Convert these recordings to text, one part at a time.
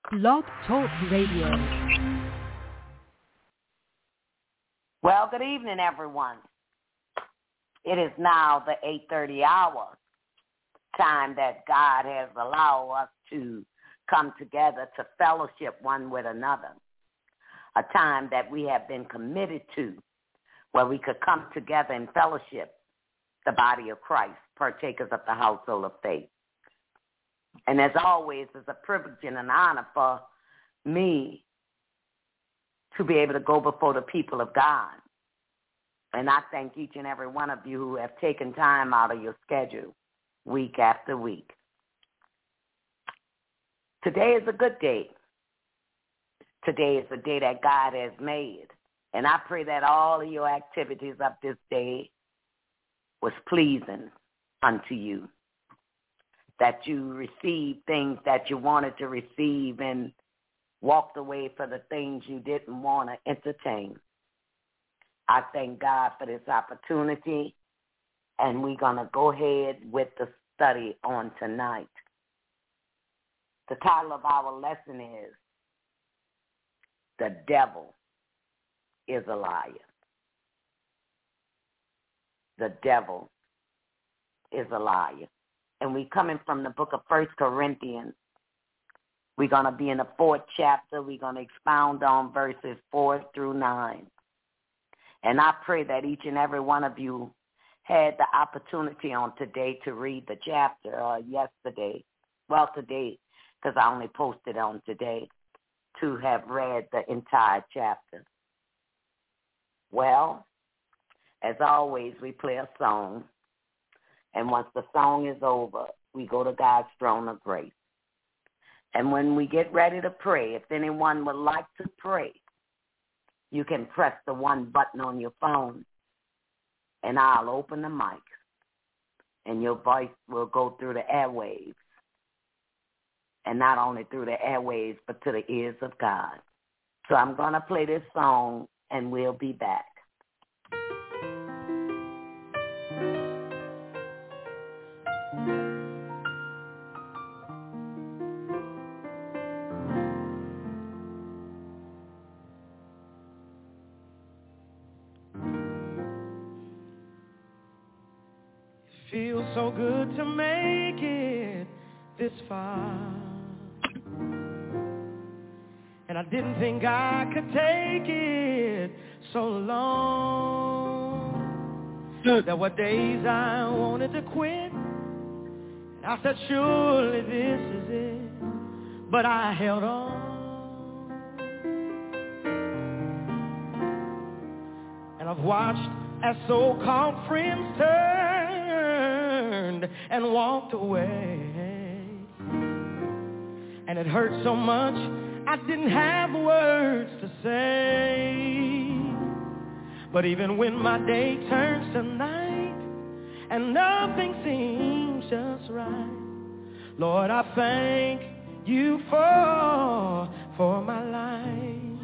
Blog Talk Radio. Well, good evening, everyone. It is now the 8:30 hour, time that God has allowed us to come together to fellowship one with another, a time that we have been committed to, where we could come together in fellowship, the body of Christ, partakers of the household of faith. And as always, it's a privilege and an honor for me to be able to go before the people of God. And I thank each and every one of you who have taken time out of your schedule week after week. Today is a good day. Today is a day that God has made. And I pray that all of your activities of this day was pleasing unto you, that you received things that you wanted to receive and walked away for the things you didn't want to entertain. I thank God for this opportunity, and we're going to go ahead with the study on tonight. The title of our lesson is, The Devil is a Liar. The devil is a liar. And we're coming from the book of 1 Corinthians. We're going to be in the 4th chapter. We're going to expound on verses 4 through 9. And I pray that each and every one of you had the opportunity on today to read the chapter, or yesterday. Well, today, because I only posted on today, to have read the entire chapter. Well, as always, we play a song. And once the song is over, we go to God's throne of grace. And when we get ready to pray, if anyone would like to pray, you can press the one button on your phone, and I'll open the mic, and your voice will go through the airwaves. And not only through the airwaves, but to the ears of God. So I'm going to play this song, and we'll be back. Feels so good to make it this far, and I didn't think I could take it so long. There were days I wanted to quit, and I said surely this is it, but I held on. And I've watched as so-called friends turned and walked away, and it hurt so much I didn't have words to say. But even when my day turns to night and nothing seems just right, Lord, I thank you for my life,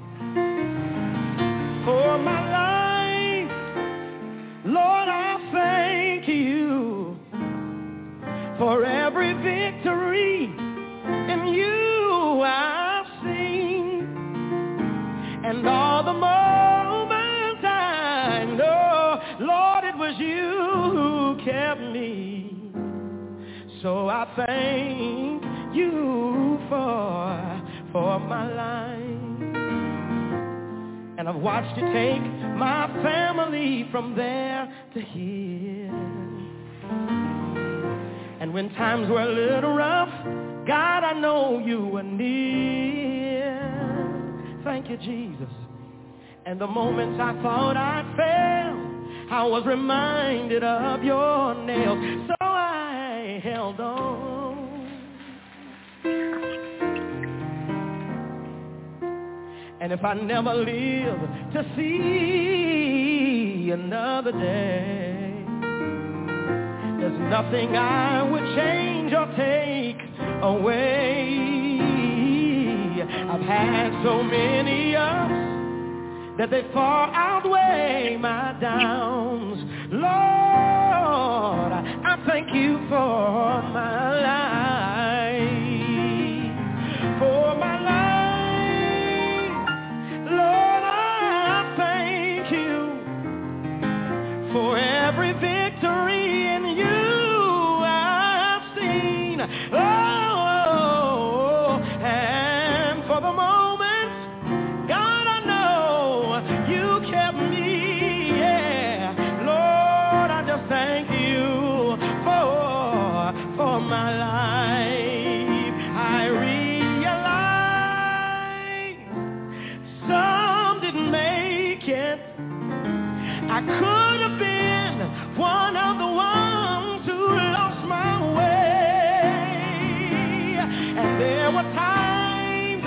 for my life. Lord, I thank you for every victory in you I've seen, and all the moments I know, Lord, it was you who kept me. So I thank you for my life. And I've watched you take my family from there to here. And when times were a little rough, God, I know you were near. Thank you, Jesus. And the moments I thought I'd fail, I was reminded of your nails. So I held on. And if I never live to see another day, there's nothing I would change or take away. I've had so many ups that they far outweigh my downs. Lord, I thank you for my life, for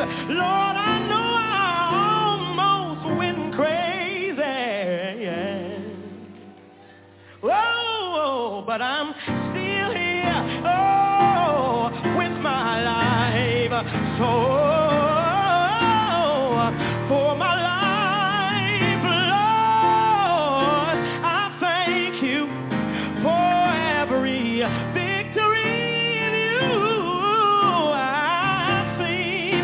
Lord, I know I almost went crazy. Yeah. Oh, but I'm still here, oh, with my life. So, for my life, Lord, I thank you for every victory in you I've seen,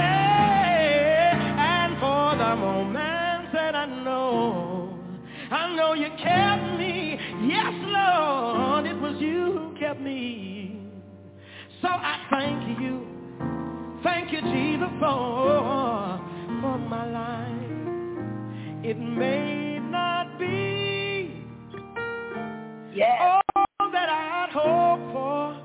and for the moments that I know you kept me. Yes, Lord, it was you who kept me. So I thank you. Thank you, Jesus, for my life. It may not be all that I'd hoped for,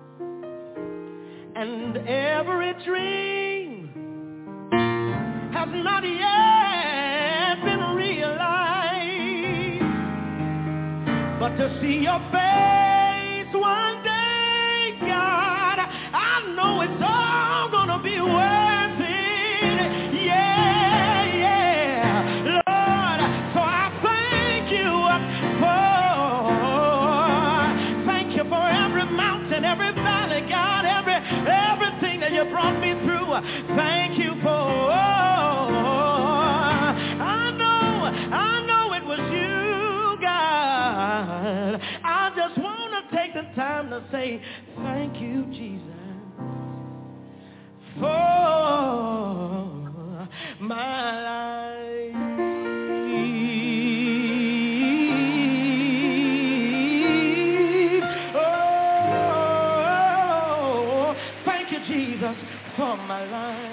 and every dream has not yet been realized. But to see your face one day, God, I know it's all gonna be worth it. Yeah, yeah, Lord. So I thank you for every mountain, every valley, God, everything that you brought me through. Thank you for. I know it was you, God. I just want to take the time to say thank you, Jesus, for my life. Oh, thank you, Jesus, for my life.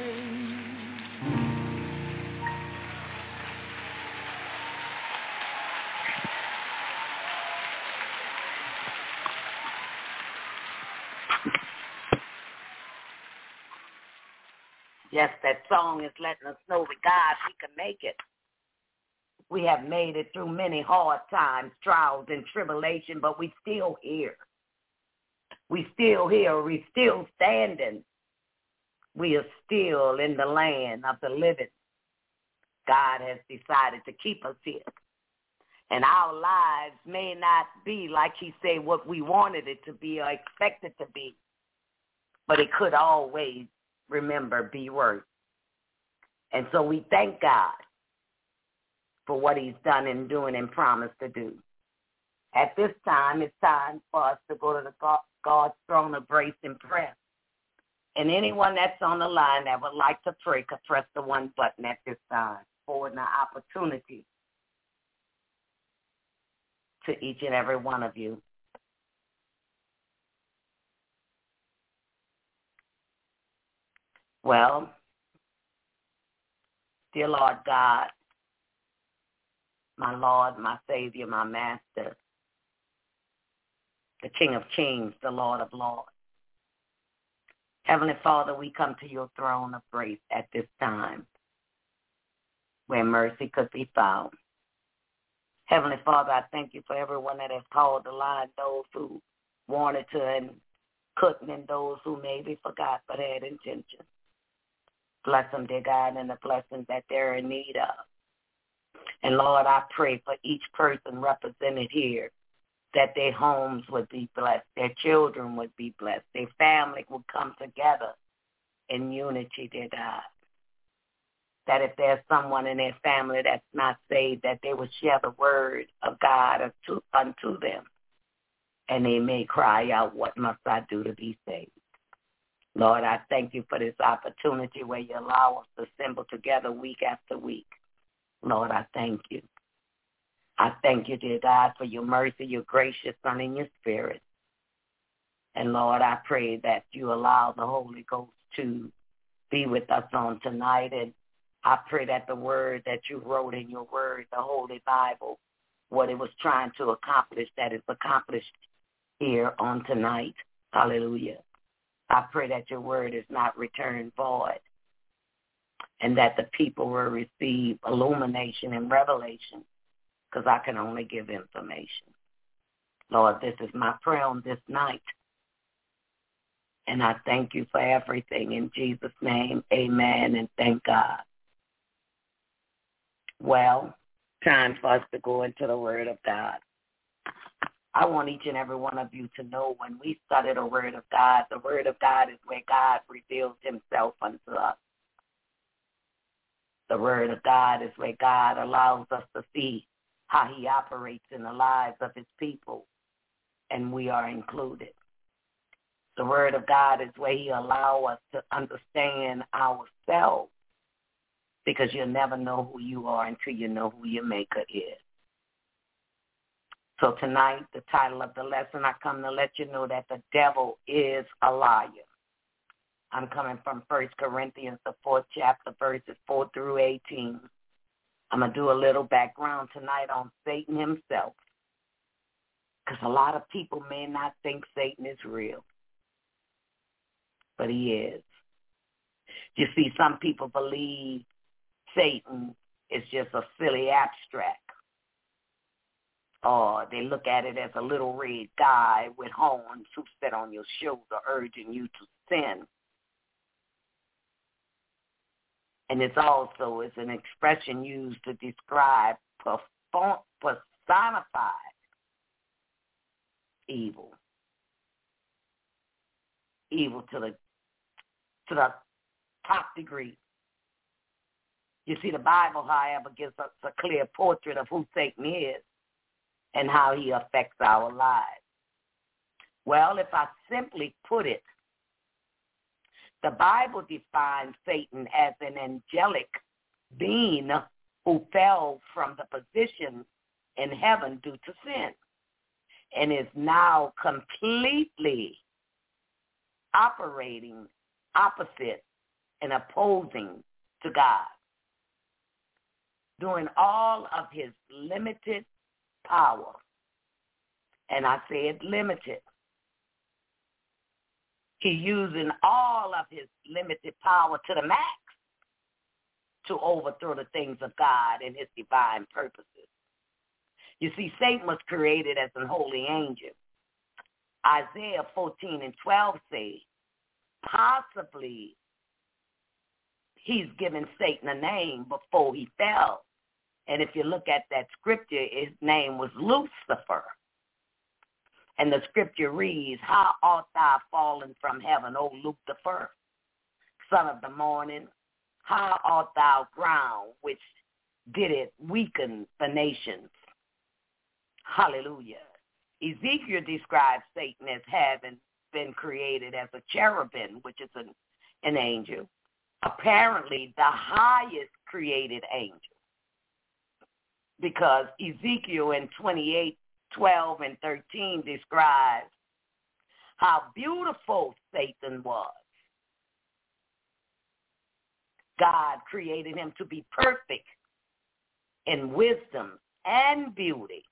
Yes, that song is letting us know that God, we can make it. We have made it through many hard times, trials, and tribulation, but we still here. We still here. We still standing. We are still in the land of the living. God has decided to keep us here. And our lives may not be, like he said, what we wanted it to be or expected to be, but it could always, remember, be worse. And so we thank God for what he's done and doing and promised to do. At this time, it's time for us to go to the God's throne of grace and prayer. And anyone that's on the line that would like to pray could press the one button at this time, forwarding the opportunity to each and every one of you. Well, dear Lord God, my Lord, my Savior, my Master, the King of Kings, the Lord of Lords. Heavenly Father, we come to your throne of grace at this time where mercy could be found. Heavenly Father, I thank you for everyone that has called the line, those who wanted to and couldn't, and those who maybe forgot but had intention. Bless them, dear God, and the blessings that they're in need of. And Lord, I pray for each person represented here that their homes would be blessed, their children would be blessed, their family would come together in unity, dear God. That if there's someone in their family that's not saved, that they would share the word of God unto them, and they may cry out, what must I do to be saved? Lord, I thank you for this opportunity where you allow us to assemble together week after week. Lord, I thank you. I thank you, dear God, for your mercy, your grace, your Son, and your Spirit. And Lord, I pray that you allow the Holy Ghost to be with us on tonight. And I pray that the word that you wrote in your word, the Holy Bible, what it was trying to accomplish, that is accomplished here on tonight. Hallelujah. I pray that your word is not returned void, and that the people will receive illumination and revelation, because I can only give information. Lord, this is my prayer on this night, And I thank you for everything in Jesus' name. Amen, and thank God. Well, time for us to go into the Word of God. I want each and every one of you to know when we study the Word of God is where God reveals himself unto us. The Word of God is where God allows us to see how he operates in the lives of his people, and we are included. The Word of God is where he allows us to understand ourselves, because you'll never know who you are until you know who your Maker is. So tonight, the title of the lesson, I come to let you know that the devil is a liar. I'm coming from 1 Corinthians, the 4th chapter, verses 4 through 18. I'm going to do a little background tonight on Satan himself, because a lot of people may not think Satan is real, but he is. You see, some people believe Satan is just a silly abstract, or they look at it as a little red guy with horns who sit on your shoulder urging you to sin. And it's an expression used to describe personified evil. Evil to the top degree. You see, the Bible, however, gives us a clear portrait of who Satan is and how he affects our lives. Well, if I simply put it, the Bible defines Satan as an angelic being who fell from the position in heaven due to sin and is now completely operating opposite and opposing to God, doing all of his limited power. And I said limited. He's using all of his limited power to the max to overthrow the things of God and his divine purposes. You see, Satan was created as an holy angel. Isaiah 14:12 says, possibly he's given Satan a name before he fell. And if you look at that scripture, his name was Lucifer. And the scripture reads, how art thou fallen from heaven, O Lucifer, son of the morning? How art thou ground, which did it weaken the nations? Hallelujah. Ezekiel describes Satan as having been created as a cherubim, which is an angel, apparently the highest created angel, because Ezekiel in 28:12 and 13 describes how beautiful Satan was. God created him to be perfect in wisdom and beauty,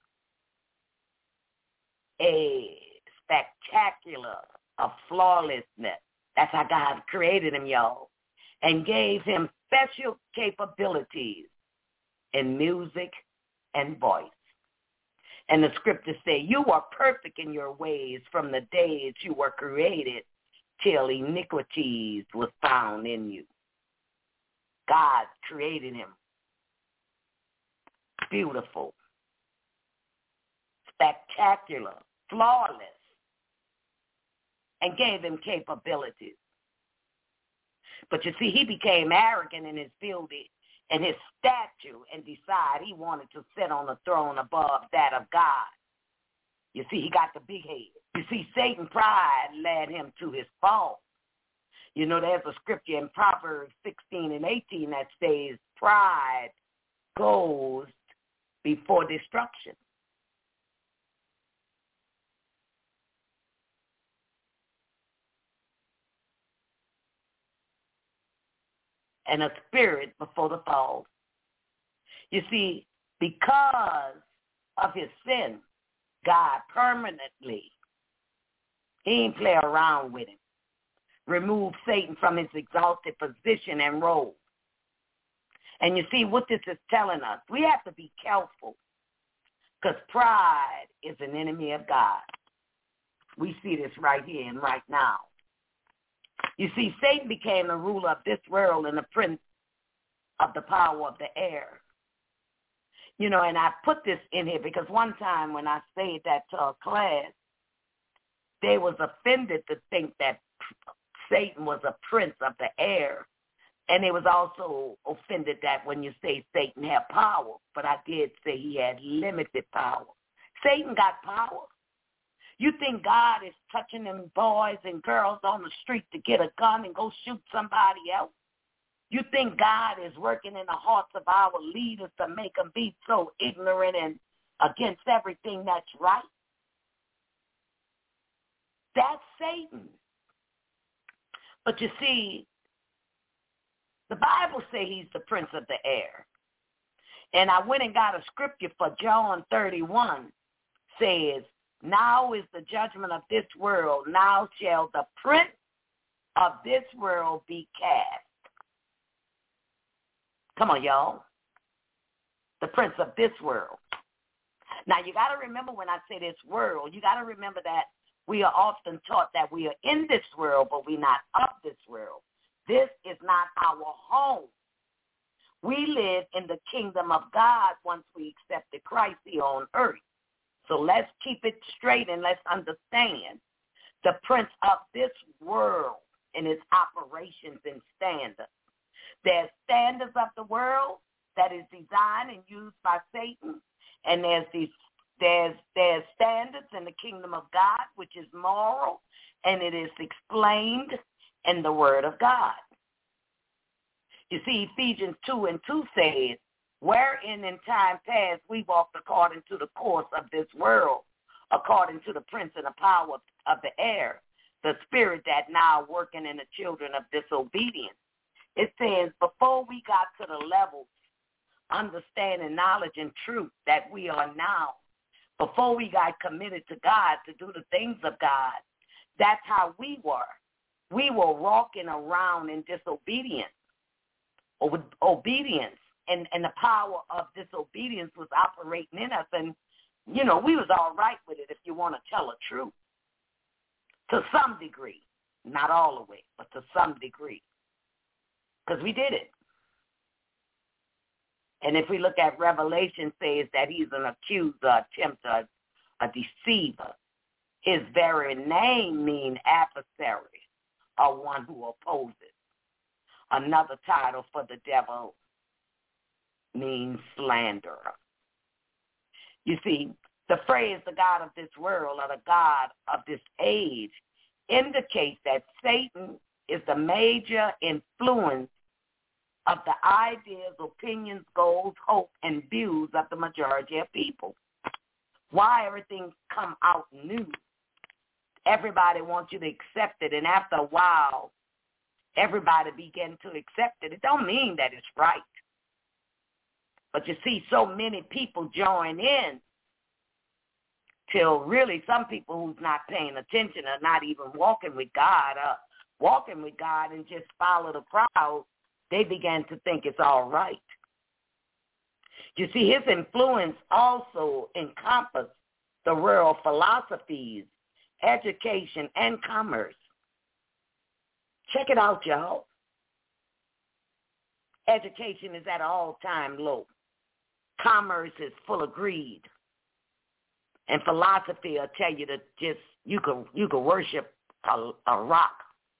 a spectacular of flawlessness. That's how God created him, y'all, and gave him special capabilities in music and voice. And the scriptures say, you are perfect in your ways from the days you were created till iniquities was found in you. God created him beautiful, spectacular, flawless, and gave him capabilities. But you see, he became arrogant in his beauty and his stature and decided he wanted to sit on the throne above that of God. You see, he got the big head. You see, Satan's pride led him to his fall. You know, there's a scripture in Proverbs 16 and 18 that says, pride goes before destruction. And a spirit before the fall. You see, because of his sin, God permanently, he ain't play around with him, removed Satan from his exalted position and role. And you see what this is telling us. We have to be careful, because pride is an enemy of God. We see this right here and right now. You see, Satan became the ruler of this world and the prince of the power of the air. You know, and I put this in here because one time when I said that to a class, they was offended to think that Satan was a prince of the air. And they was also offended that when you say Satan had power, but I did say he had limited power. Satan got power. You think God is touching them boys and girls on the street to get a gun and go shoot somebody else? You think God is working in the hearts of our leaders to make them be so ignorant and against everything that's right? That's Satan. But you see, the Bible says he's the prince of the air. And I went and got a scripture for John 31, says, now is the judgment of this world. Now shall the prince of this world be cast. Come on, y'all. The prince of this world. Now, you got to remember when I say this world, you got to remember that we are often taught that we are in this world, but we're not of this world. This is not our home. We live in the kingdom of God once we accepted Christ here on earth. So let's keep it straight and let's understand the prince of this world and its operations and standards. There's standards of the world that is designed and used by Satan, and there's standards in the kingdom of God, which is moral, and it is explained in the Word of God. You see, Ephesians 2:2 says, wherein in time past we walked according to the course of this world, according to the prince and the power of the air, the spirit that now working in the children of disobedience. It says before we got to the level, understanding, knowledge, and truth that we are now, before we got committed to God to do the things of God, that's how we were. We were walking around in disobedience, or with obedience. And the power of disobedience was operating in us. And, you know, we was all right with it if you want to tell the truth. To some degree. Not all the way, but to some degree. Because we did it. And if we look at Revelation, says that he's an accuser, a tempter, a deceiver. His very name means adversary, or one who opposes. Another title for the devil means slanderer. You see, the phrase the God of this world or the God of this age indicates that Satan is the major influence of the ideas, opinions, goals, hope, and views of the majority of people. Why everything come out new? Everybody wants you to accept it, and after a while, everybody begin to accept it. It don't mean that it's right. But you see, so many people join in till really some people who's not paying attention are not even walking with God and just follow the crowd, they began to think it's all right. You see, his influence also encompassed the world philosophies, education, and commerce. Check it out, y'all. Education is at an all-time low. Commerce is full of greed. And philosophy will tell you that just you can worship a rock.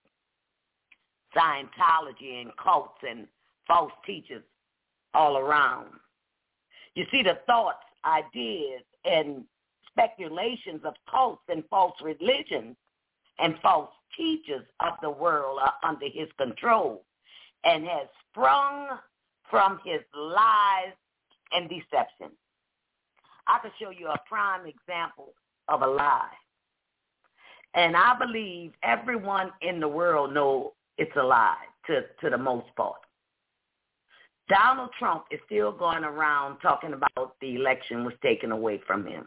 Scientology and cults and false teachers all around. You see, the thoughts, ideas, and speculations of cults and false religions and false teachers of the world are under his control and has sprung from his lies and deception. I can show you a prime example of a lie. And I believe everyone in the world knows it's a lie to the most part. Donald Trump is still going around talking about the election was taken away from him.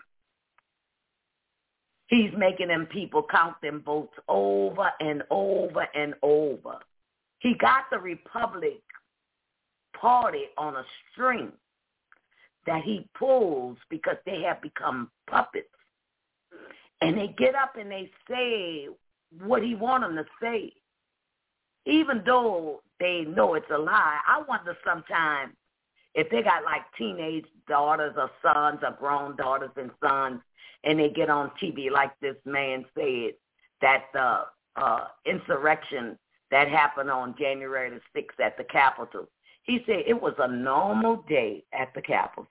He's making them people count them votes over and over and over. He got the Republican Party on a string that he pulls because they have become puppets. And they get up and they say what he wants them to say. even though they know it's a lie, I wonder sometimes if they got like teenage daughters or sons or grown daughters and sons, and they get on TV like this man said, that the insurrection that happened on January the 6th at the Capitol, he said it was a normal day at the Capitol.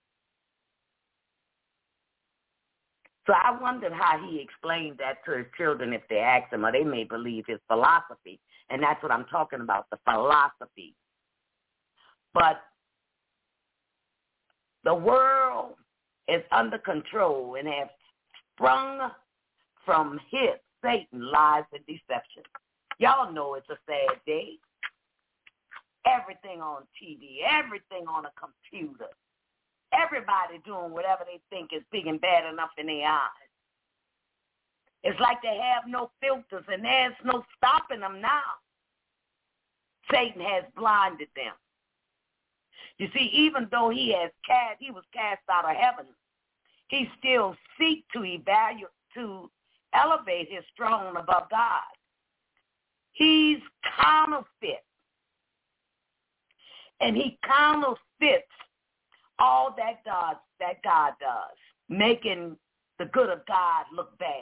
So I wondered how he explained that to his children if they asked him, or they may believe his philosophy. And that's what I'm talking about, the philosophy. But the world is under control and has sprung from Satan, lies, and deception. Y'all know it's a sad day. Everything on TV, everything on a computer. Everybody doing whatever they think is big and bad enough in their eyes. It's like they have no filters, and there's no stopping them now. Satan has blinded them. You see, even though he was cast out of heaven, he still seeks to elevate his throne above God. He's counterfeit. And he counterfeits all that God does, making the good of God look bad.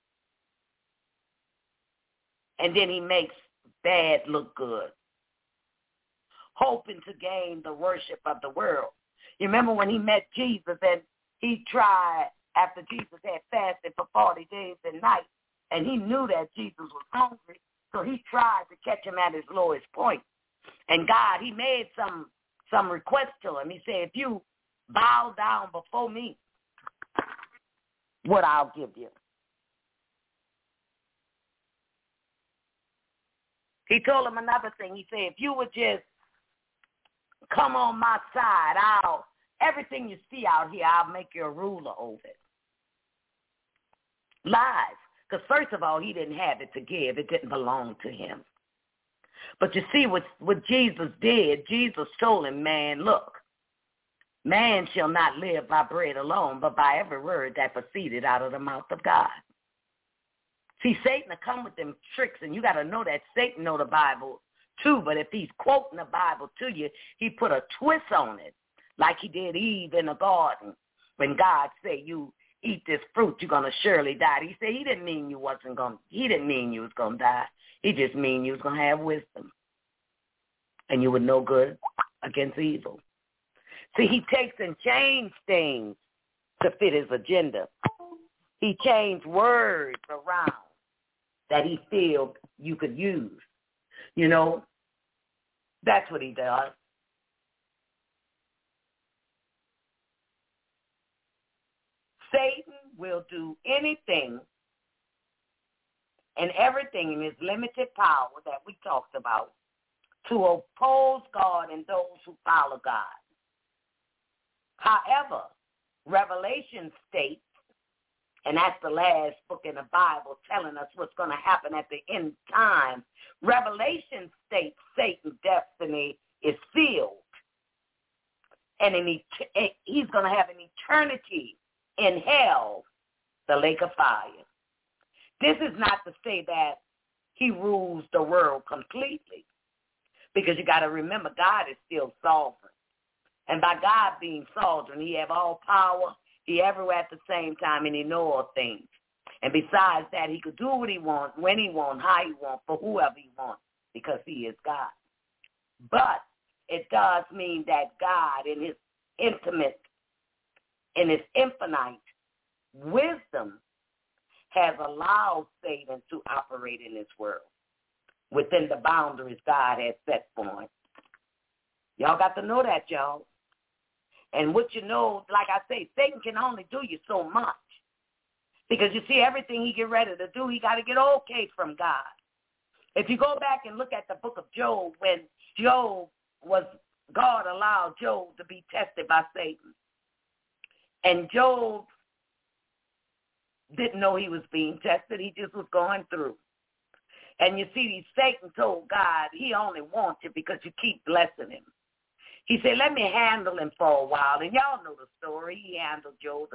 And then he makes bad look good, hoping to gain the worship of the world. You remember when he met Jesus and he tried, after Jesus had fasted for 40 days and nights, and he knew that Jesus was hungry, so he tried to catch him at his lowest point. And God, he made some request to him. He said, if you bow down before me, what I'll give you. He told him another thing. He said, if you would just come on my side, everything you see out here, I'll make you a ruler over it. Lies. Because first of all, he didn't have it to give. It didn't belong to him. But you see what Jesus did, Jesus told him, man, look, man shall not live by bread alone, but by every word that proceeded out of the mouth of God. See, Satan will come with them tricks, and you got to know that Satan know the Bible too, but if he's quoting the Bible to you, he put a twist on it, like he did Eve in the garden when God said, you eat this fruit, you're going to surely die. He said he didn't mean you was going to die. He just mean you was going to have wisdom, and you would know good against evil. See, he takes and changes things to fit his agenda. He changed words around that he feel you could use. You know, that's what he does. Satan will do anything and everything in his limited power that we talked about to oppose God and those who follow God. However, Revelation states, and that's the last book in the Bible telling us what's going to happen at the end time, Revelation states Satan's destiny is sealed, and he's going to have an eternity in hell, the lake of fire. This is not to say that he rules the world completely, because you got to remember God is still sovereign. And by God being sovereign, he have all power, he everywhere at the same time, and he know all things. And besides that, he could do what he wants, when he wants, how he wants, for whoever he wants, because he is God. But it does mean that God, in his infinite wisdom, has allowed Satan to operate in this world within the boundaries God has set for him. Y'all got to know that, y'all. And what you know, like I say, Satan can only do you so much. Because you see, everything he get ready to do, he got to get okay from God. If you go back and look at the book of Job, when God allowed Job to be tested by Satan. And Job didn't know he was being tested. He just was going through. And you see, Satan told God he only wants you because you keep blessing him. He said, let me handle him for a while. And y'all know the story. He handled Job.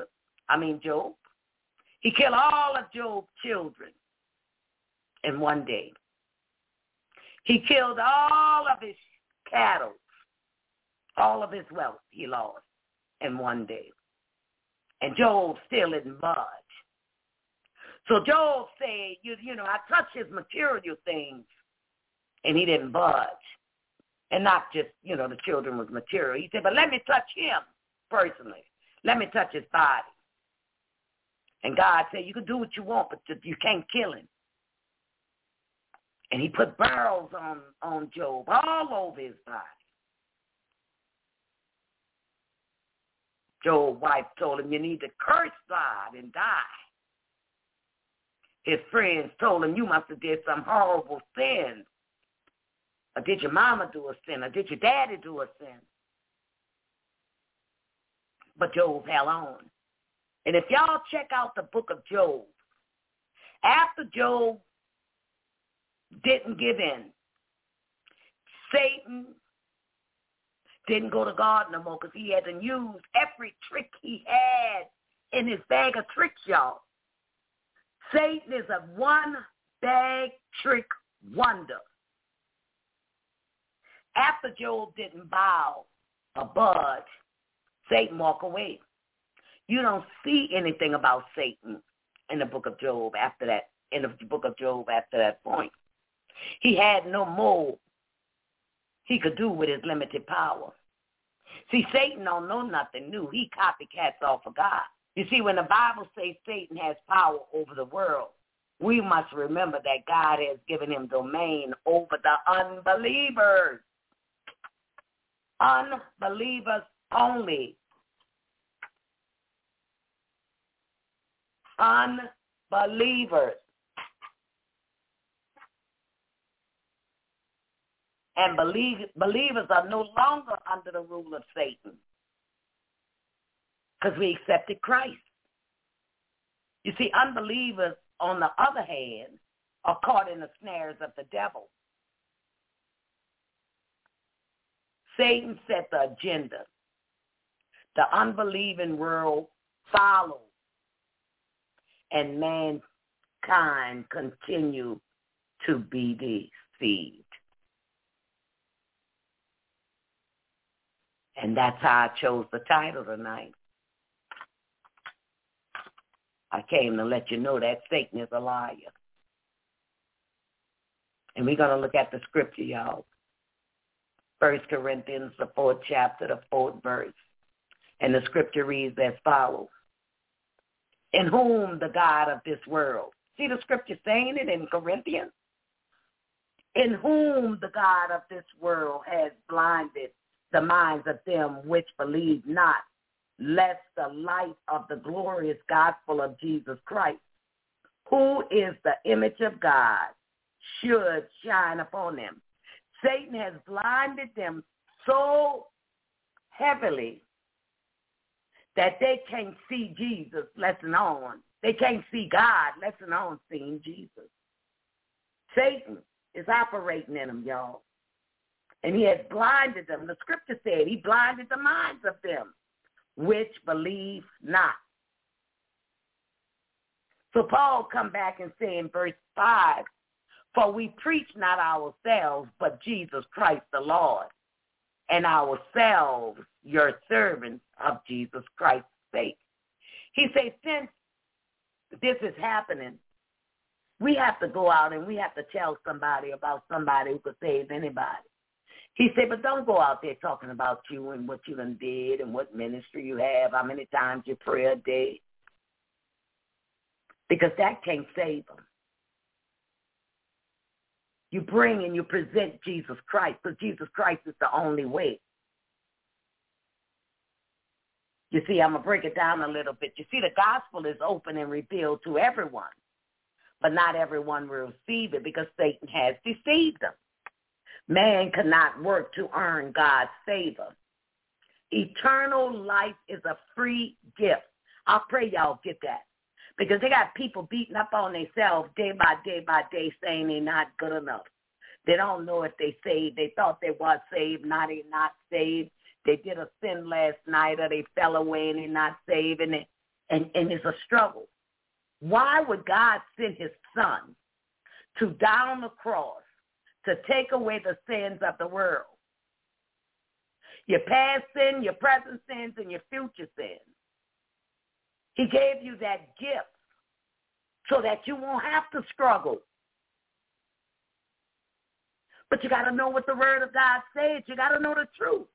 He killed all of Job's children in one day. He killed all of his cattle. All of his wealth he lost in one day. And Job still didn't budge. So Job said, you know, I touched his material things, and he didn't budge. And not just, you know, the children was material. He said, but let me touch him personally. Let me touch his body. And God said, you can do what you want, but you can't kill him. And he put burls on Job all over his body. Job's wife told him, you need to curse God and die. His friends told him, you must have did some horrible sin. Or did your mama do a sin? Or did your daddy do a sin? But Job held on. And if y'all check out the book of Job, after Job didn't give in, Satan didn't go to God no more because he had to use every trick he had in his bag of tricks, y'all. Satan is a one-bag trick wonder. After Job didn't bow or budge, Satan walked away. You don't see anything about Satan in the book of Job after that, in the book of Job after that point. He had no more he could do with his limited power. See, Satan don't know nothing new. He copycats off of God. You see, when the Bible says Satan has power over the world, we must remember that God has given him domain over the unbelievers. Unbelievers only. Unbelievers. And believers are no longer under the rule of Satan because we accepted Christ. You see, unbelievers, on the other hand, are caught in the snares of the devil. Satan set the agenda. The unbelieving world followed, and mankind continue to be deceived. And that's how I chose the title tonight. I came to let you know that Satan is a liar. And we're going to look at the scripture, y'all. 1 Corinthians, the 4th chapter, the 4th verse. And the scripture reads as follows. In whom the God of this world. See the scripture saying it in Corinthians? In whom the God of this world has blinded the minds of them which believe not, lest the light of the glorious gospel of Jesus Christ, who is the image of God, should shine upon them. Satan has blinded them so heavily that they can't see Jesus, let alone. They can't see God, let alone seeing Jesus. Satan is operating in them, y'all. And he has blinded them. The scripture said he blinded the minds of them which believe not. So Paul come back and say in verse 5, for we preach not ourselves, but Jesus Christ the Lord, and ourselves your servants of Jesus Christ's sake. He says, since this is happening, we have to go out and we have to tell somebody about somebody who could save anybody. He said, but don't go out there talking about you and what you done did and what ministry you have, how many times you pray a day, because that can't save them. You bring and you present Jesus Christ, because Jesus Christ is the only way. You see, I'm going to break it down a little bit. You see, the gospel is open and revealed to everyone, but not everyone will receive it because Satan has deceived them. Man cannot work to earn God's favor. Eternal life is a free gift. I pray y'all get that. Because they got people beating up on themselves day by day saying they're not good enough. They don't know if they saved. They thought they was saved. Now they're not saved. They did a sin last night or they fell away and they're not saved. And it's a struggle. Why would God send his son to die on the cross to take away the sins of the world. Your past sin, your present sins, and your future sins. He gave you that gift so that you won't have to struggle. But you got to know what the Word of God says. You got to know the truth.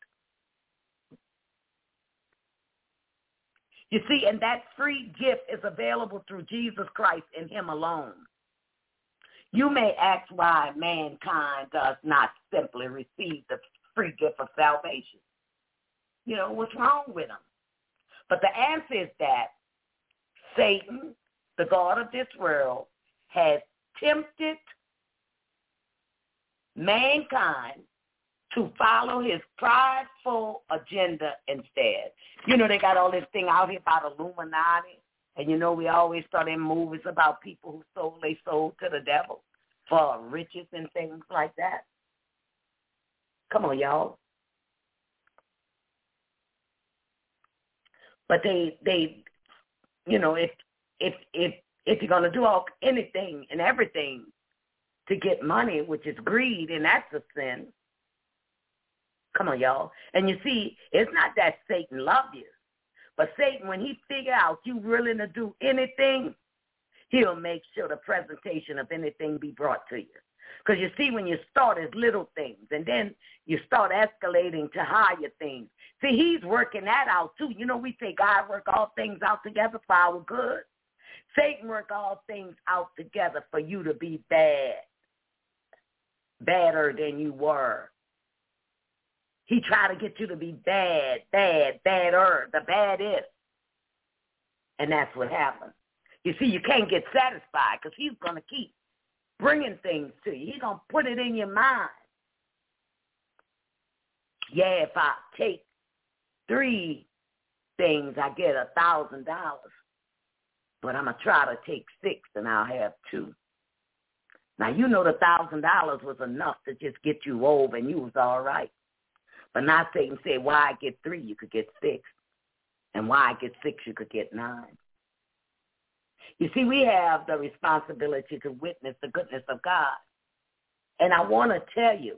You see, and that free gift is available through Jesus Christ and him alone. You may ask why mankind does not simply receive the free gift of salvation. You know, what's wrong with them? But the answer is that Satan, the god of this world, has tempted mankind to follow his prideful agenda instead. You know, they got all this thing out here about Illuminati. And, you know, we always start in movies about people who sold their soul to the devil for riches and things like that. Come on, y'all. But they you know, if you're going to do anything and everything to get money, which is greed, and that's a sin. Come on, y'all. And you see, it's not that Satan loved you. But Satan, when he figure out you willing to do anything, he'll make sure the presentation of anything be brought to you. Because you see, when you start as little things and then you start escalating to higher things, see, he's working that out too. You know, we say God work all things out together for our good. Satan work all things out together for you to be bad, badder than you were. He tried to get you to be badder, the baddest. And that's what happened. You see, you can't get satisfied because he's going to keep bringing things to you. He's going to put it in your mind. Yeah, if I take 3 things, I get $1,000. But I'm going to try to take 6 and I'll have 2. Now, you know the $1,000 was enough to just get you over and you was all right. But now Satan said, why I get 3, you could get 6. And why I get 6, you could get 9. You see, we have the responsibility to witness the goodness of God. And I want to tell you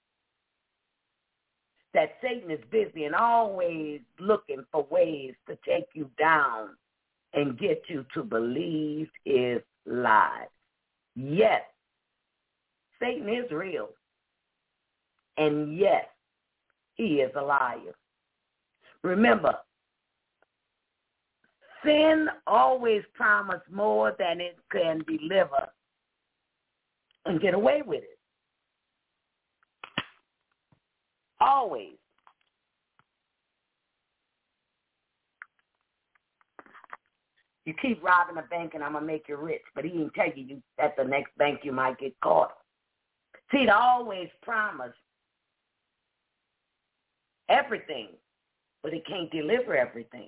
that Satan is busy and always looking for ways to take you down and get you to believe his lies. Yes, Satan is real. And yes, he is a liar. Remember, sin always promises more than it can deliver and get away with it. Always. You keep robbing a bank and I'm going to make you rich, but he didn't tell you at the next bank you might get caught. See, it always promises everything, but it can't deliver everything.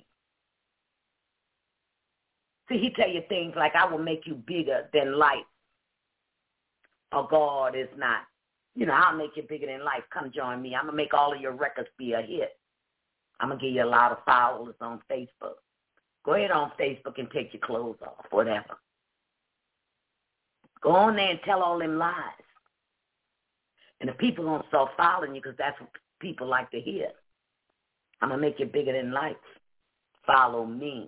See, he tell you things like, I will make you bigger than life. Or God is not. You know, I'll make you bigger than life. Come join me. I'm going to make all of your records be a hit. I'm going to give you a lot of followers on Facebook. Go ahead on Facebook and take your clothes off, whatever. Go on there and tell all them lies. And the people going to start following you because that's what people like to hear. I'm going to make you bigger than life. Follow me.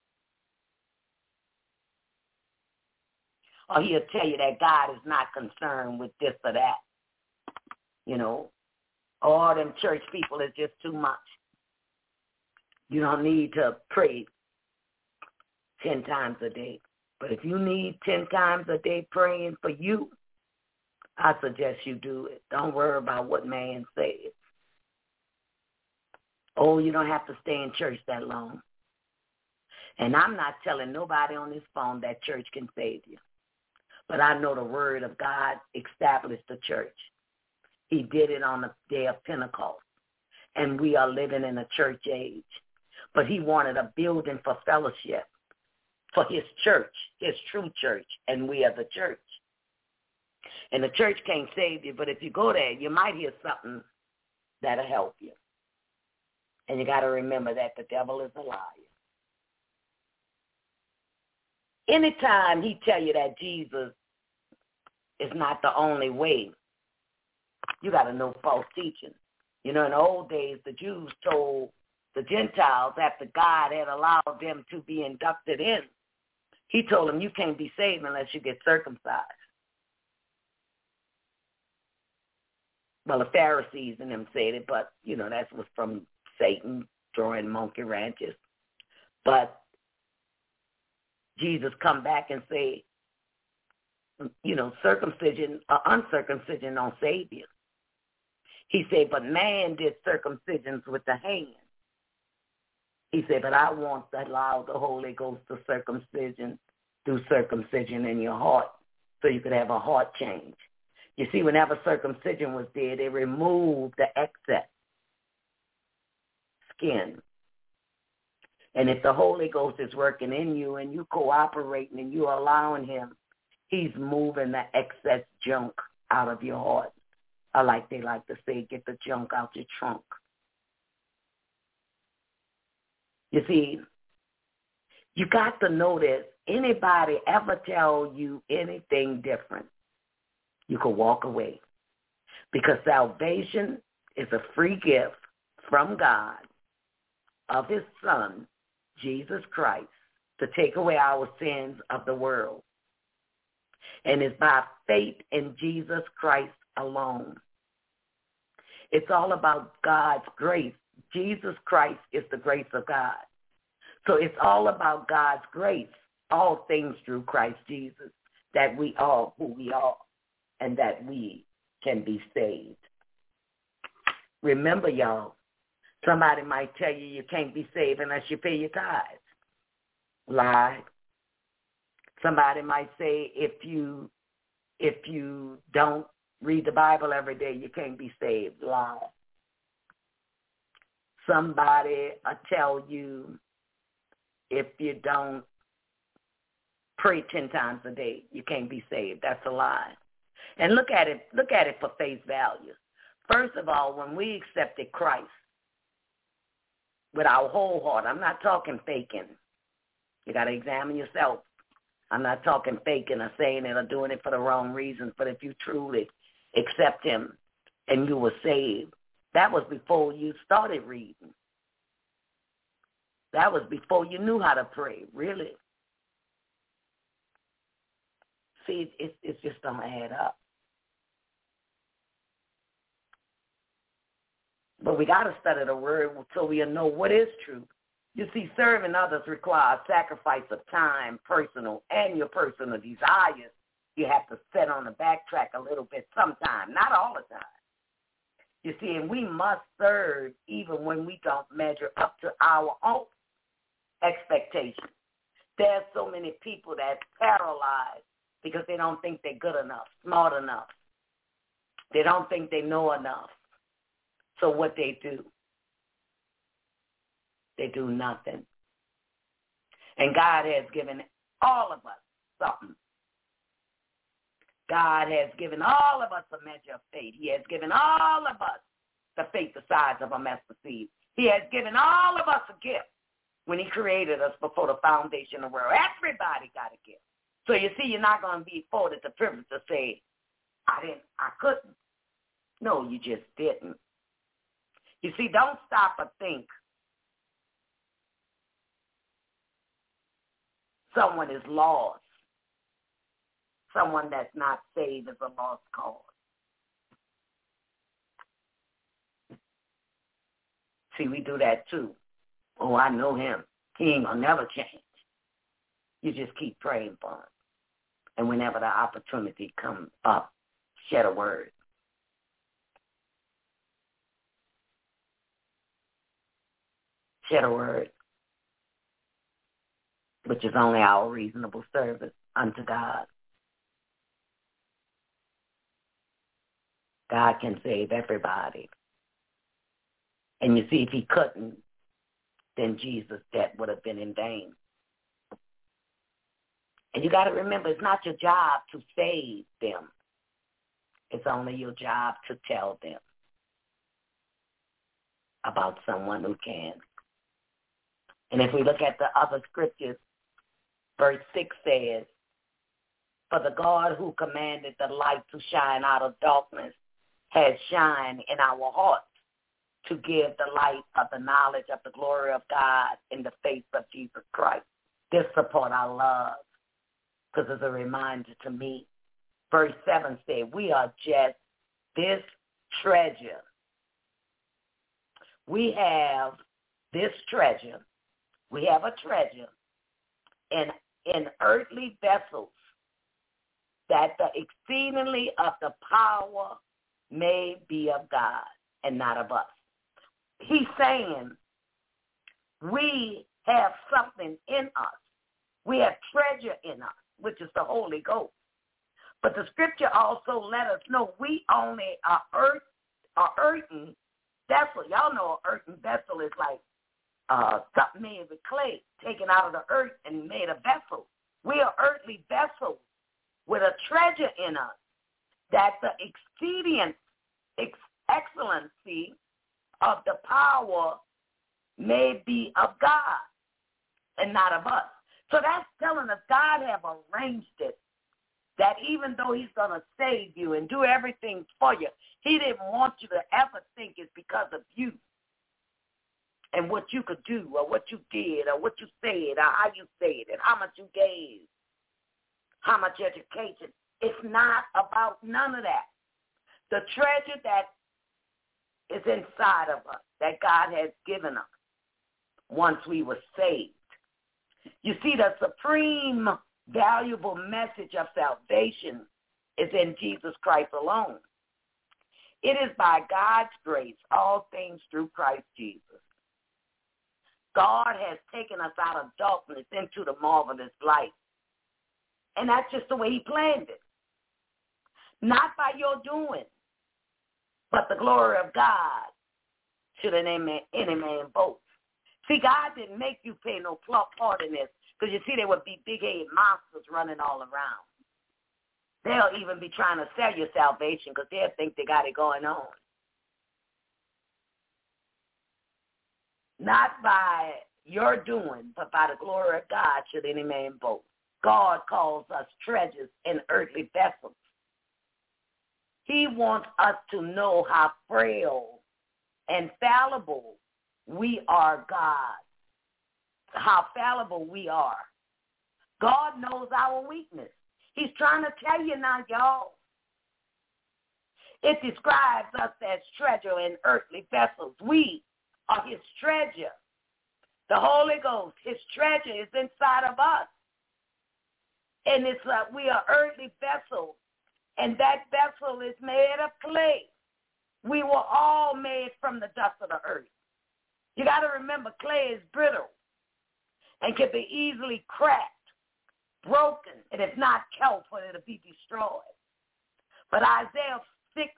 Or he'll tell you that God is not concerned with this or that. You know, all them church people is just too much. You don't need to pray 10 times a day. But if you need 10 times a day praying for you, I suggest you do it. Don't worry about what man says. Oh, you don't have to stay in church that long. And I'm not telling nobody on this phone that church can save you. But I know the word of God established the church. He did it on the day of Pentecost. And we are living in a church age. But he wanted a building for fellowship, for his church, his true church, and we are the church. And the church can't save you, but if you go there, you might hear something that'll help you. And you got to remember that the devil is a liar. Anytime he tell you that Jesus is not the only way, You got to know false teaching. You know, in the old days, the Jews told the Gentiles after God had allowed them to be inducted in, he told them, you can't be saved unless you get circumcised. Well, the Pharisees and them said it, but, you know, that was from Satan drawing monkey ranches. But Jesus come back and say, you know, circumcision or uncircumcision don't save you. He said, but man did circumcisions with the hand. He said, but I want to allow the Holy Ghost to do circumcision in your heart so you could have a heart change. You see, whenever circumcision was there, they removed the excess skin. And if the Holy Ghost is working in you and you cooperating and you allowing him, he's moving the excess junk out of your heart. Or like they like to say, get the junk out your trunk. You see, you got to know this. Anybody ever tell you anything different, you can walk away. Because salvation is a free gift from God of his Son, Jesus Christ, to take away our sins of the world. And it's by faith in Jesus Christ alone. It's all about God's grace. Jesus Christ is the grace of God. So it's all about God's grace, all things through Christ Jesus, that we are who we are and that we can be saved. Remember, y'all, somebody might tell you you can't be saved unless you pay your tithes. Lie. Somebody might say if you don't read the Bible every day, you can't be saved. Lie. Somebody will tell you if you don't pray 10 times a day, you can't be saved. That's a lie. And look at it for face value. First of all, when we accepted Christ with our whole heart, I'm not talking faking. You got to examine yourself. I'm not talking faking or saying it or doing it for the wrong reasons, but if you truly accept him and you were saved, that was before you started reading. That was before you knew how to pray, really. See, it's just don't add up. But we got to study the word so we'll know what is true. You see, serving others requires sacrifice of time, personal, and your personal desires. You have to sit on the backtrack a little bit sometime, not all the time. You see, and we must serve even when we don't measure up to our own expectations. There's so many people that's paralyzed because they don't think they're good enough, smart enough. They don't think they know enough. So what they do nothing. And God has given all of us something. God has given all of us a measure of faith. He has given all of us the faith the size of a mustard seed. He has given all of us a gift when he created us before the foundation of the world. Everybody got a gift. So you see, you're not going to be afforded the privilege to say, I couldn't. No, you just didn't. You see, don't stop or think someone is lost. Someone that's not saved is a lost cause. See, we do that too. Oh, I know him. He ain't going to never change. You just keep praying for him. And whenever the opportunity comes up, shed a word. Shed a word, which is only our reasonable service unto God. God can save everybody. And you see, if he couldn't, then Jesus' death would have been in vain. And you got to remember, it's not your job to save them. It's only your job to tell them about someone who can. And if we look at the other scriptures, verse 6 says, for the God who commanded the light to shine out of darkness has shined in our hearts to give the light of the knowledge of the glory of God in the face of Jesus Christ. This support I love because it's a reminder to me. Verse 7 said, we are just this treasure. We have this treasure. We have a treasure in earthly vessels, that the exceedingly of the power may be of God and not of us. He's saying we have something in us. We have treasure in us, which is the Holy Ghost. But the scripture also let us know we only are earthen vessel. Y'all know an earthen vessel is like something made with clay, taken out of the earth and made a vessel. We are earthly vessels with a treasure in us, that the excellency of the power may be of God and not of us. So that's telling us God have arranged it, that even though he's going to save you and do everything for you, he didn't want you to ever think it's because of you and what you could do or what you did or what you said or how you said it, how much you gave, how much education. It's not about none of that. The treasure that is inside of us that God has given us once we were saved. You see, the supreme valuable message of salvation is in Jesus Christ alone. It is by God's grace, all things through Christ Jesus. God has taken us out of darkness into the marvelous light. And that's just the way he planned it. Not by your doing, but the glory of God should any man boast. See, God didn't make you pay no part in this, because you see there would be big-headed monsters running all around. They'll even be trying to sell your salvation because they'll think they got it going on. Not by your doing, but by the glory of God should any man boast. God calls us treasures in earthly vessels. He wants us to know how frail and fallible we are, God. How fallible we are. God knows our weakness. He's trying to tell you now, y'all. It describes us as treasure in earthly vessels. We are his treasure. The Holy Ghost, his treasure is inside of us. And it's we are earthly vessels. And that vessel is made of clay. We were all made from the dust of the earth. You got to remember, clay is brittle and can be easily cracked, broken, and if not careful, it'll be destroyed. But Isaiah 6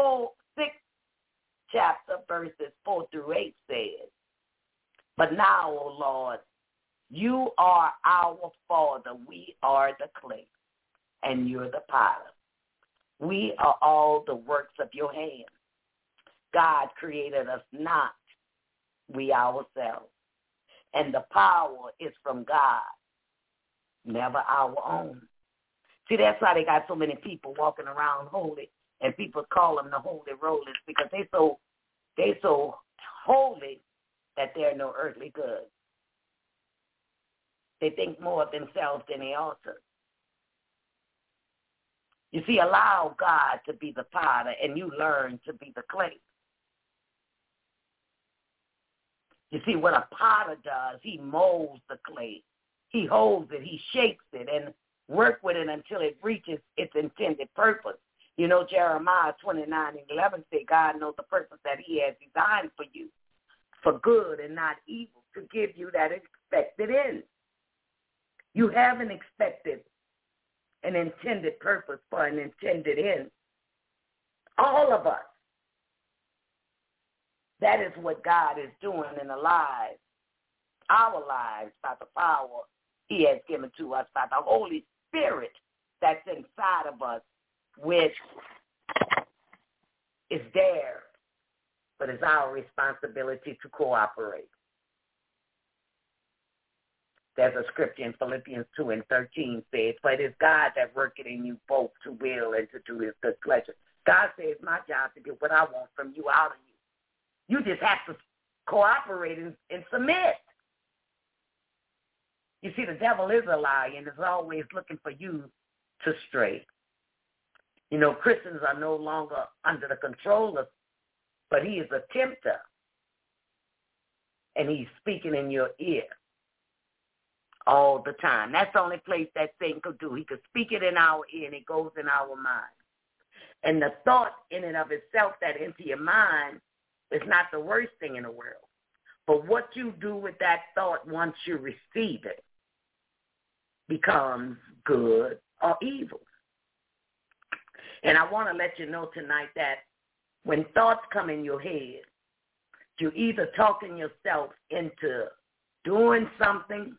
chapter, verses 4 through 8 says, but now, O Lord, you are our Father. We are the clay, and you're the potter. We are all the works of your hands. God created us not, we ourselves. And the power is from God, never our own. See, that's why they got so many people walking around holy, and people call them the holy rollers, because they so holy that they're no earthly good. They think more of themselves than they ought to. You see, allow God to be the potter, and you learn to be the clay. You see, what a potter does, he molds the clay. He holds it, he shapes it, and works with it until it reaches its intended purpose. You know, Jeremiah 29:11 say God knows the purpose that he has designed for you, for good and not evil, to give you that expected end. You have an expected, an intended purpose for an intended end. All of us. That is what God is doing in our lives by the power he has given to us, by the Holy Spirit that's inside of us, which is there, but it's our responsibility to cooperate. There's a scripture in Philippians 2:13 says, for it is God that worketh in you both to will and to do his good pleasure. God says it's my job to get what I want from you out of you. You just have to cooperate and submit. You see, the devil is a liar and is always looking for you to stray. You know, Christians are no longer under the control of, but he is a tempter. And he's speaking in your ear all the time. That's the only place that Satan could do. He could speak it in our ear and it goes in our mind. And the thought in and of itself that into your mind is not the worst thing in the world. But what you do with that thought once you receive it becomes good or evil. And I want to let you know tonight that when thoughts come in your head, you're either talking yourself into doing something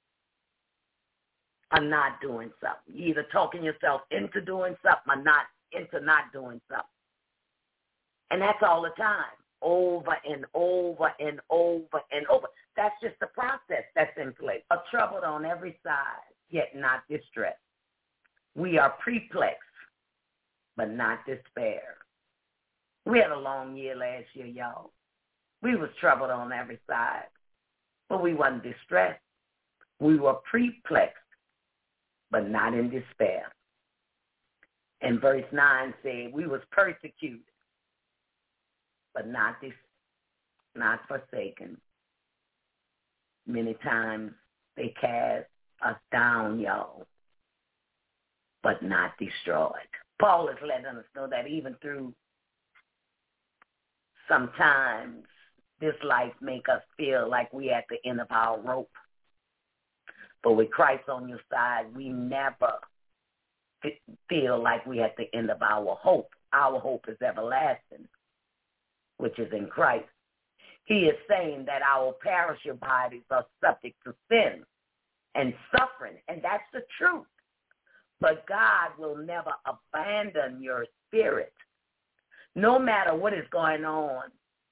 or not doing something. You're either talking yourself into doing something or not doing something. And that's all the time, over and over and over and over. That's just the process that's in place. We are troubled on every side, yet not distressed. We are perplexed, but not despair. We had a long year last year, y'all. We was troubled on every side, but we wasn't distressed. We were perplexed, but not in despair. And verse 9 said, we was persecuted, but not forsaken. Many times they cast us down, y'all, but not destroyed. Paul is letting us know that even through sometimes this life make us feel like we at the end of our rope. But with Christ on your side, we never feel like we at the end of our hope. Our hope is everlasting, which is in Christ. He is saying that our perishable bodies are subject to sin and suffering, and that's the truth. But God will never abandon your spirit. No matter what is going on,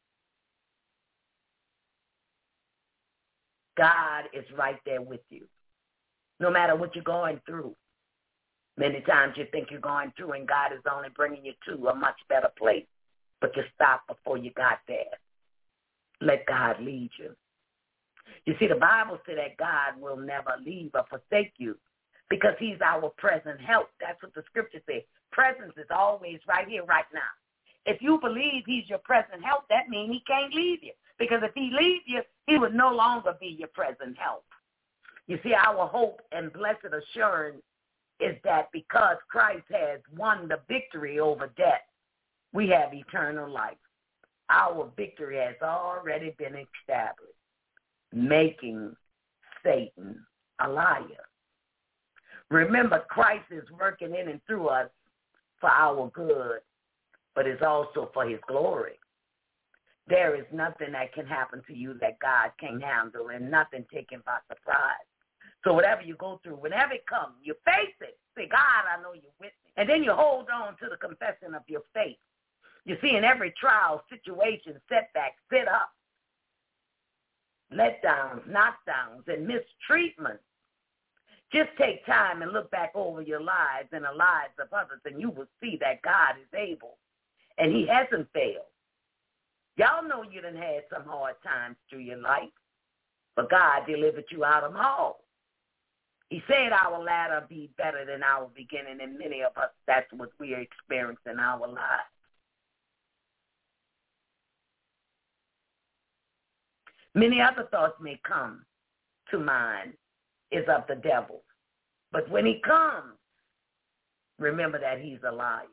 God is right there with you. No matter what you're going through. Many times you think you're going through and God is only bringing you to a much better place. But you stopped before you got there. Let God lead you. You see, the Bible says that God will never leave or forsake you because he's our present help. That's what the scripture says. Presence is always right here, right now. If you believe he's your present help, that means he can't leave you. Because if he leaves you, he would no longer be your present help. You see, our hope and blessed assurance is that because Christ has won the victory over death, we have eternal life. Our victory has already been established, making Satan a liar. Remember, Christ is working in and through us for our good, but it's also for his glory. There is nothing that can happen to you that God can't handle and nothing taken by surprise. So whatever you go through, whenever it comes, you face it. Say, God, I know you're with me. And then you hold on to the confession of your faith. You see, in every trial, situation, setback, sit up, letdowns, knockdowns, and mistreatment, just take time and look back over your lives and the lives of others, and you will see that God is able, and he hasn't failed. Y'all know you done had some hard times through your life, but God delivered you out of them all. He said our latter be better than our beginning, and many of us, that's what we are experiencing in our lives. Many other thoughts may come to mind is of the devil. But when he comes, remember that he's a liar.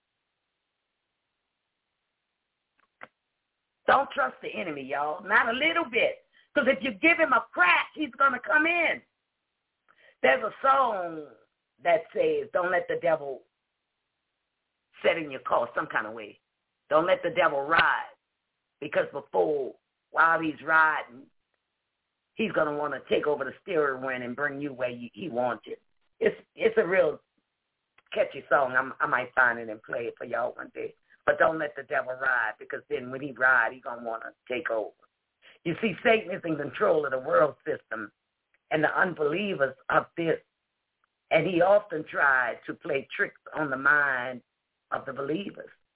Don't trust the enemy, y'all. Not a little bit. Because if you give him a crack, he's going to come in. There's a song that says, don't let the devil set in your car some kind of way. Don't let the devil ride. Because while he's riding, he's going to want to take over the steering wheel and bring you where he wants you. It's a real catchy song. I might find it and play it for y'all one day. But don't let the devil ride, because then when he rides, he's going to want to take over. You see, Satan is in control of the world system and the unbelievers of this. And he often tried to play tricks on the mind of the believers.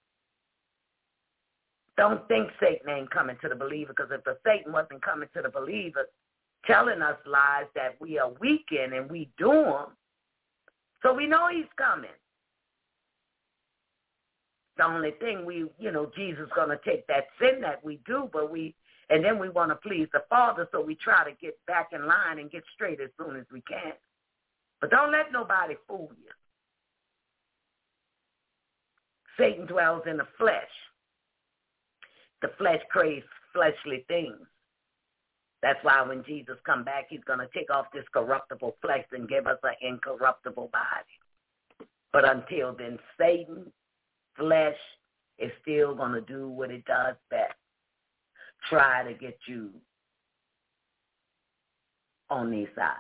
Don't think Satan ain't coming to the believer, because if the Satan wasn't coming to the believer, telling us lies that we are weak in and we do them, so we know he's coming. The only thing Jesus is going to take that sin that we do, and then we want to please the Father, so we try to get back in line and get straight as soon as we can. But don't let nobody fool you. Satan dwells in the flesh. The flesh craves fleshly things. That's why when Jesus come back, he's going to take off this corruptible flesh and give us an incorruptible body. But until then, Satan, flesh, is still going to do what it does best. Try to get you on these sides.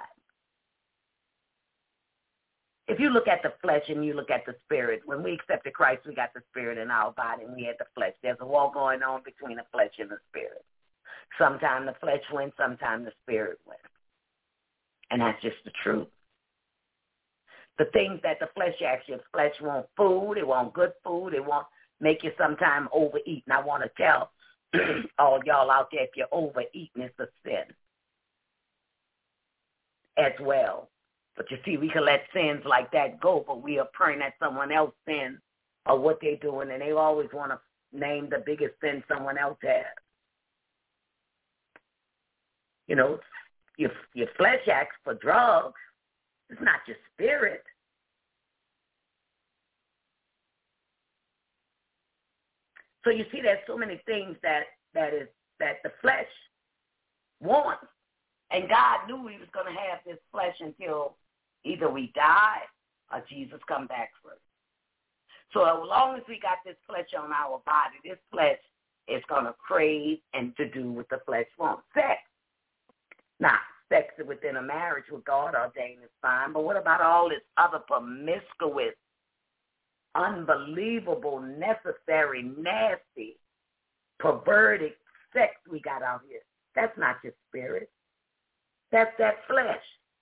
If you look at the flesh and you look at the spirit, when we accepted Christ, we got the spirit in our body and we had the flesh. There's a war going on between the flesh and the spirit. Sometimes the flesh wins, sometimes the spirit wins. And that's just the truth. The things that the flesh asks you, the flesh want food, it want good food, it want make you sometime overeat. And I want to tell all y'all out there, if you're overeating, it's a sin as well. But you see, we can let sins like that go, but we are praying that someone else sin or what they're doing, and they always want to name the biggest sin someone else has. You know, your flesh acts for drugs. It's not your spirit. So you see, there's so many things that the flesh wants, and God knew He was going to have this flesh until either we die or Jesus come back first. So as long as we got this flesh on our body, this flesh is going to crave and to do what the flesh wants. Sex. Now, sex within a marriage with God ordained is fine, but what about all this other promiscuous, unbelievable, necessary, nasty, perverted sex we got out here? That's not your spirit. That's that flesh.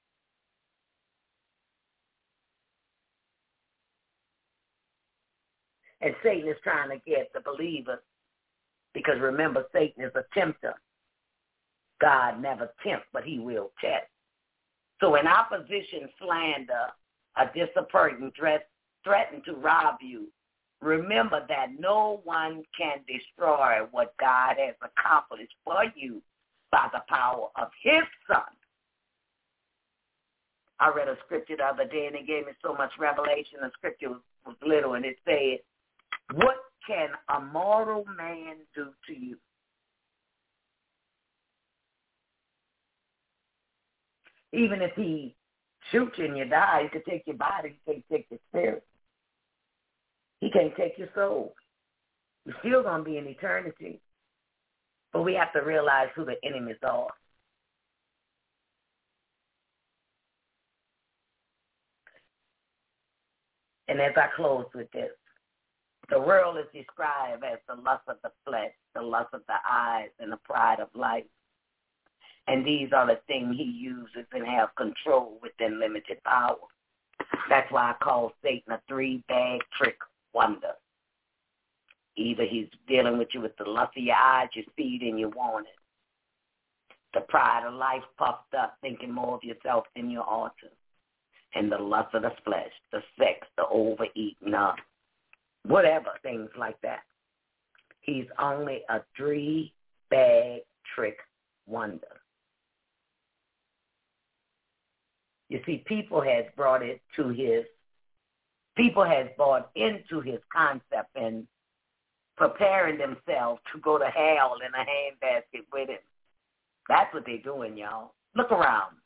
And Satan is trying to get the believer, because remember, Satan is a tempter. God never tempts, but he will test. So in opposition, slander, a disappointing threaten to rob you, remember that no one can destroy what God has accomplished for you by the power of his Son. I read a scripture the other day, and it gave me so much revelation. The scripture was little, and it said, what can a mortal man do to you? Even if he shoots you and you die, he could take your body, he can't take your spirit. He can't take your soul. You're still going to be in eternity. But we have to realize who the enemies are. And as I close with this, the world is described as the lust of the flesh, the lust of the eyes, and the pride of life. And these are the things he uses and have control within limited power. That's why I call Satan a three-bag trick wonder. Either he's dealing with you with the lust of your eyes, you see it and you want it. The pride of life, puffed up, thinking more of yourself than you ought to. And the lust of the flesh, the sex, the overeating up, whatever, things like that. He's only a three-bag trick wonder. You see, people has bought into his concept and preparing themselves to go to hell in a handbasket with him. That's what they're doing, y'all. Look around.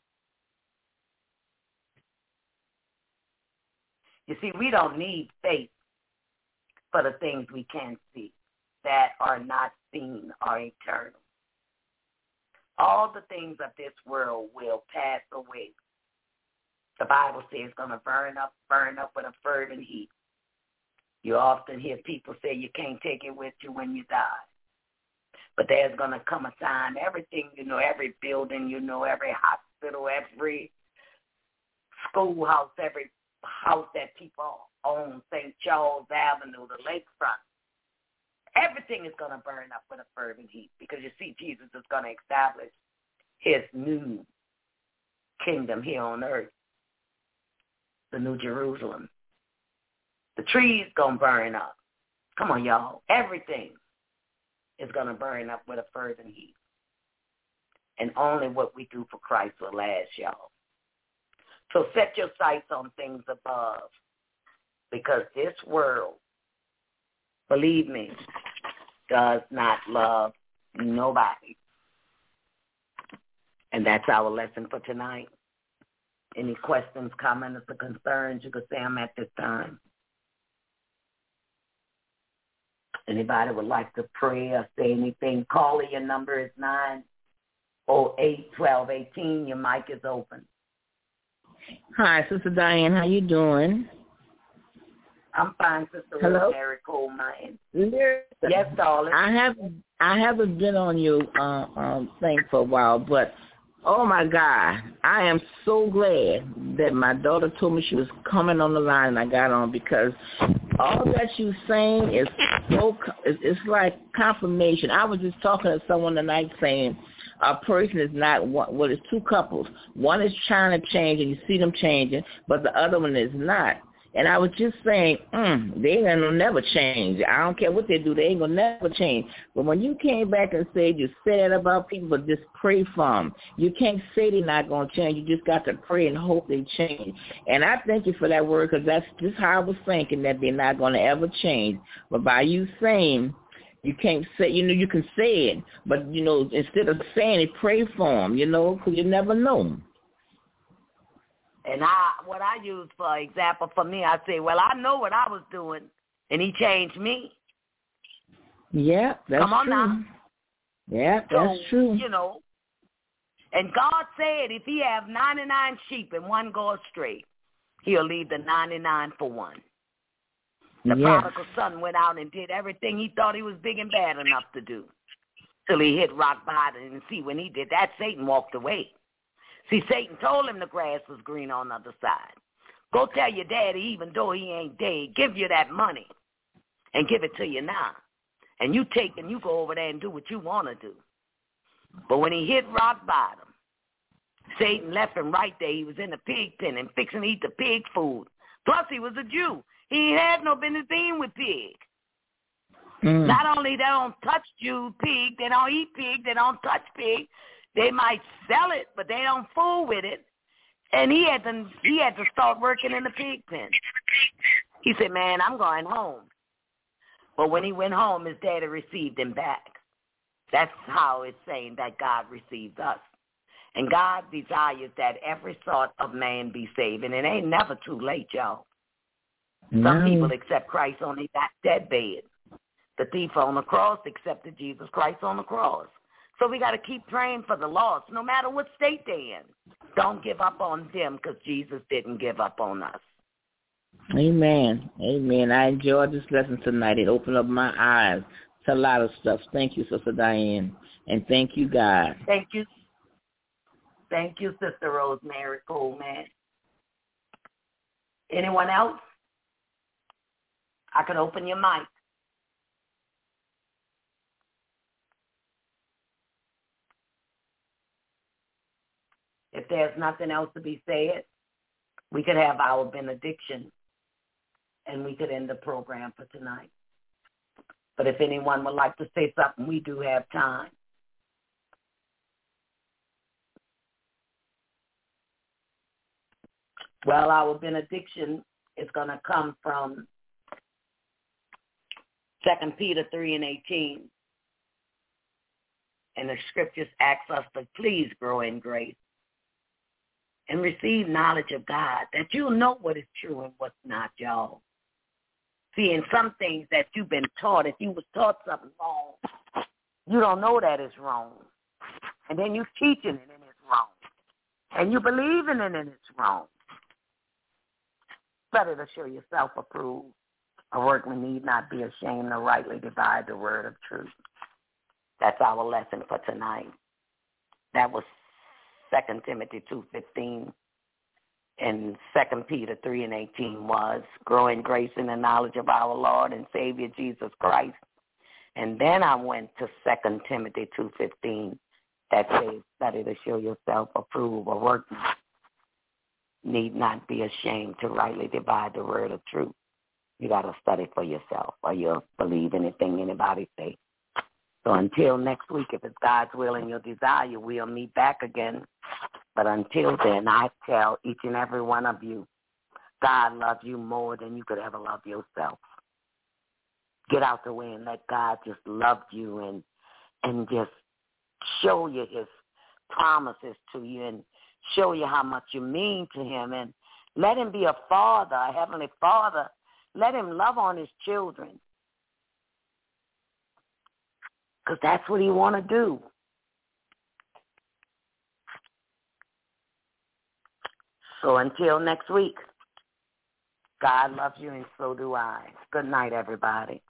You see, we don't need faith for the things we can't see that are not seen or eternal. All the things of this world will pass away. The Bible says it's going to burn up with a fervent heat. You often hear people say you can't take it with you when you die. But there's going to come a time, everything, every building, every hospital, every schoolhouse, every house that people own, St. Charles Avenue, the lakefront, Everything is going to burn up with a fervent heat because, you see, Jesus is going to establish his new kingdom here on earth, the New Jerusalem. The trees going to burn up. Come on, y'all. Everything is going to burn up with a fervent heat. And only what we do for Christ will last, y'all. So set your sights on things above, because this world, believe me, does not love nobody. And that's our lesson for tonight. Any questions, comments, or concerns, you can say them at this time. Anybody would like to pray or say anything, call it. Your number is 908-1218. Your mic is open. Hi, Sister Diane. How you doing? I'm fine, Sister Rosemary Coleman. Yes, darling. I haven't been on your thing for a while, but oh my God, I am so glad that my daughter told me she was coming on the line and I got on, because all that you're saying is so, it's like confirmation. I was just talking to someone tonight saying a person is not one, well, it's two couples. One is trying to change and you see them changing, but the other one is not. And I was just saying, they ain't gonna never change. I don't care what they do, they ain't gonna never change. But when you came back and said you said that about people, but just pray for them. You can't say they're not gonna change. You just got to pray and hope they change. And I thank you for that word, because that's just how I was thinking, that they're not gonna ever change. But by you saying, you can't say, you can say it, but instead of saying it, pray for them. Because you never know. And what I use for example for me, I say, well, I know what I was doing, and he changed me. Yeah, that's Come on true. now. Yeah, that's true. And God said if he have 99 sheep and one go astray, he'll leave the 99 for one. The prodigal son went out and did everything he thought he was big and bad enough to do, till he hit rock bottom. And see, when he did that, Satan walked away. See, Satan told him the grass was green on the other side. Go tell your daddy, even though he ain't dead, give you that money and give it to you now. And you take and you go over there and do what you want to do. But when he hit rock bottom, Satan left him right there. He was in the pig pen and fixing to eat the pig food. Plus, he was a Jew. He had no business being with pig. Not only they don't touch Jew pig, they don't eat pig, they don't touch pig. They might sell it, but they don't fool with it. And he had to start working in the pig pen. He said, man, I'm going home. But when he went home, his daddy received him back. That's how it's saying that God receives us. And God desires that every sort of man be saved. And it ain't never too late, y'all. Some people accept Christ on their deathbed. The thief on the cross accepted Jesus Christ on the cross. So we got to keep praying for the lost, no matter what state they're in. Don't give up on them, because Jesus didn't give up on us. Amen. Amen. I enjoyed this lesson tonight. It opened up my eyes to a lot of stuff. Thank you, Sister Diane. And thank you, God. Thank you. Thank you, Sister Rosemary Coleman. Anyone else? I can open your mic. If there's nothing else to be said, we could have our benediction and we could end the program for tonight. But if anyone would like to say something, we do have time. Well, our benediction is going to come from 2 Peter 3:18. And the scriptures ask us to please grow in grace and receive knowledge of God, that you'll know what is true and what's not, y'all. See, in some things that you've been taught, if you was taught something wrong, you don't know that it's wrong. And then you're teaching it and it's wrong. And you believing it and it's wrong. Better to show yourself approved. A workman need not be ashamed to rightly divide the word of truth. That's our lesson for tonight. That was 2 Timothy 2:15, and 2 Peter 3:18 was grow in grace in the knowledge of our Lord and Savior Jesus Christ. And then I went to 2 Timothy 2:15 that says, study to show yourself approved, a workman need not be ashamed to rightly divide the word of truth. You got to study for yourself, or you'll believe anything anybody say. So until next week, if it's God's will and your desire, we'll meet back again. But until then, I tell each and every one of you, God loves you more than you could ever love yourself. Get out the way and let God just love you and just show you his promises to you and show you how much you mean to him. And let him be a father, a heavenly father. Let him love on his children. Because that's what he want to do. So until next week, God loves you and so do I. Good night, everybody.